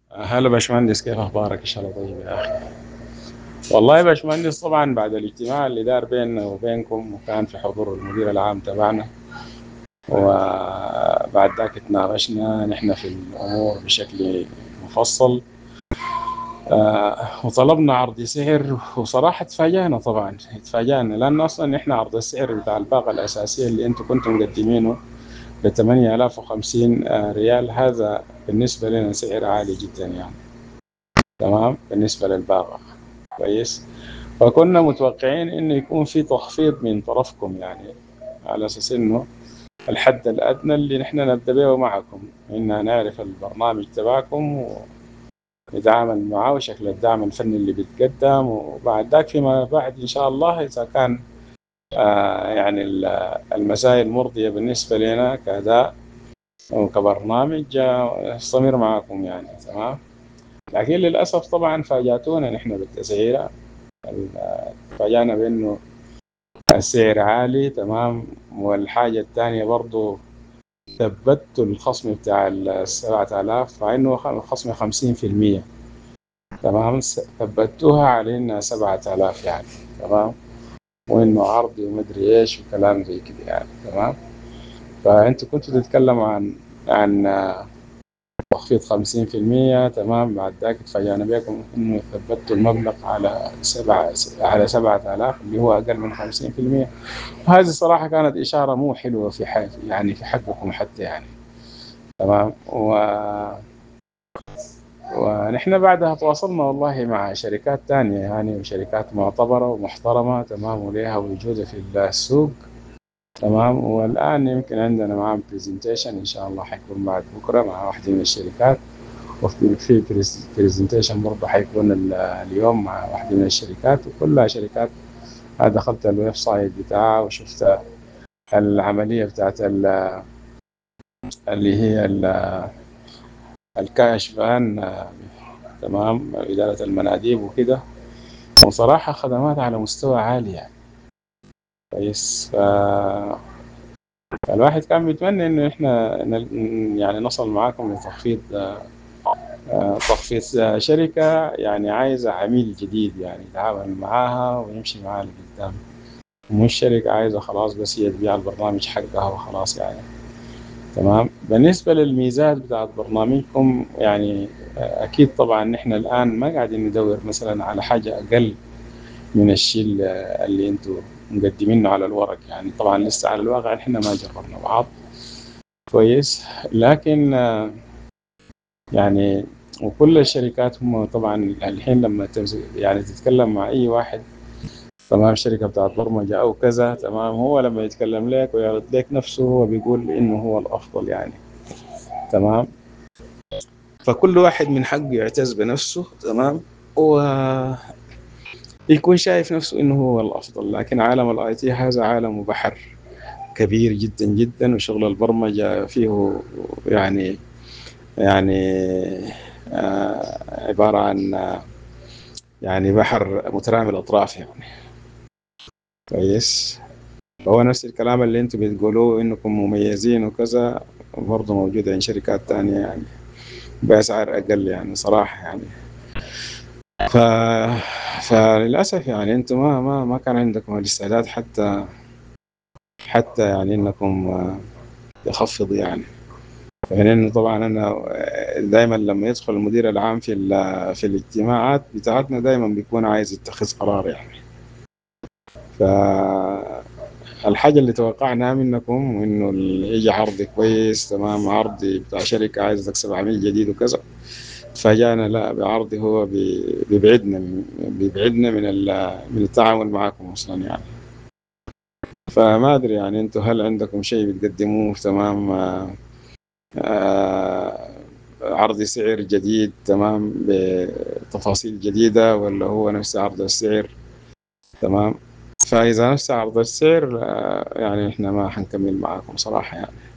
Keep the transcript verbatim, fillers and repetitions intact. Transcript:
هلا باشمهندس، كيف اخبارك؟ ان شاء الله طيب يا اخي. والله يا باشمهندس، طبعا بعد الاجتماع اللي دار بيننا وبينكم وكان في حضور المدير العام تبعنا، وبعد ذاك تناقشنا نحن في الامور بشكل مفصل. آه وطلبنا عرض سعر، وصراحه تفاجأنا. طبعا تفاجأنا لان اصلا نحن عرض السعر بتاع الباقه الاساسيه اللي انتم كنتم مقدمينه ب ثمانية آلاف وخمسين ريال. هذا بالنسبه لنا سعر عالي جدا يعني. تمام، بالنسبه للباقه كويس. فكنا متوقعين انه يكون في تخفيض من طرفكم يعني، على اساس انه الحد الادنى اللي نحن نبدا به معكم ان نعرف البرنامج تبعكم ونتعامل معه وشكل الدعم الفني اللي بيتقدم، وبعد ذاك فيما بعد ان شاء الله اذا كان آه يعني المسائل المرضيه بالنسبه لنا كاداء وكبرنامج آه، نستمر معكم يعني. تمام. لكن للاسف طبعا فاجاتونا نحن بالتسعيره. فاجانا بانه السعر عالي. تمام. والحاجة الثانية برضو ثبتوا الخصم بتاع السبعة آلاف مع إنه الخصم خمسين في المية. تمام. ثبتوها على إنها سبعة آلاف يعني. تمام. وإنه عرضي ومدري إيش وكلام زي كده يعني. تمام. فأنتوا كنتوا تتكلموا عن عن تخفيض خمسين في المية. تمام. بعد ذاك تفاجأنا بكم إنه ثبتوا المبلغ على سبعة على سبعة آلاف اللي هو أقل من خمسين في المية. هذه الصراحة كانت إشارة مو حلوة في حق يعني في حقكم حتى يعني. تمام. و... ونحن بعدها تواصلنا والله مع شركات تانية يعني، وشركات معتبرة ومحترمة. تمام. وليها وجودة في السوق. تمام. والآن يمكن عندنا معاهم برزنتيشن إن شاء الله حيكون بعد بكرة مع واحدة من الشركات، وفي في برزنتيشن برضه حيكون ال- اليوم مع واحدة من الشركات، وكلها شركات. أنا دخلت الويب سايت بتاعها وشفت العملية بتاعت ال- اللي هي ال- الكاش فان. آه، تمام. إدارة المناديب وكده. وصراحة خدمات على مستوى عالي يعني. كويس. ف... فالواحد كان بيتمنى إنه إحنا ن- يعني نصل معاكم لتخفيض، آه، تخفيض شركة يعني عايزة عميل جديد يعني يتعامل معاها ويمشي معاها لقدام، مش شركة عايزة خلاص بس هي تبيع البرنامج حقها وخلاص يعني. تمام. بالنسبة للميزات بتاعت برنامجكم يعني، آه، أكيد طبعا نحن الآن ما قاعدين ندور مثلا على حاجة أقل من الشيء اللي اللي انتوا مقدمينه على الورق يعني. طبعا لسه على الواقع نحن ما جربنا بعض كويس. لكن آه، يعني وكل الشركات هم طبعا الحين لما تمس- يعني تتكلم مع أي واحد، تمام، شركة بتاعت برمجة أو كذا، تمام، هو لما يتكلم لك ويعرض لك نفسه هو بيقول إنه هو الأفضل يعني. تمام. فكل واحد من حقه يعتز بنفسه. تمام. ويكون شايف نفسه انه هو الافضل. لكن عالم الاي تي هذا عالم بحر كبير جدا جدا، وشغل البرمجة فيه يعني يعني آه عبارة عن آه يعني بحر مترامي الأطراف يعني. كويس. فهو نفس الكلام اللي انتم بتقولوه انكم مميزين وكذا برضه موجود عند شركات تانية يعني بأسعار أقل يعني صراحة يعني. ف... فللأسف يعني أنتم ما ما ما كان عندكم الاستعداد حتى حتى يعني إنكم آه، تخفضوا يعني. يعني طبعا أنا دايما لما يدخل المدير العام في في الاجتماعات بتاعتنا دايما بيكون عايز يتخذ قرار يعني. فالحاجة اللي توقعناها منكم إنه يجي عرض كويس، تمام، عرض بتاع شركة عايز تكسب عميل جديد وكذا، تفاجأنا لا بعرض هو بيبعدنا بيبعدنا من من التعامل معكم أصلا يعني. فما أدري يعني أنتم هل عندكم شيء بتقدموه؟ تمام. آه، آه، عرض سعر جديد تمام بتفاصيل جديدة، ولا هو نفس عرض السعر؟ تمام. فإذا نفس عرض السعر آه، يعني إحنا ما حنكمل معاكم صراحة يعني.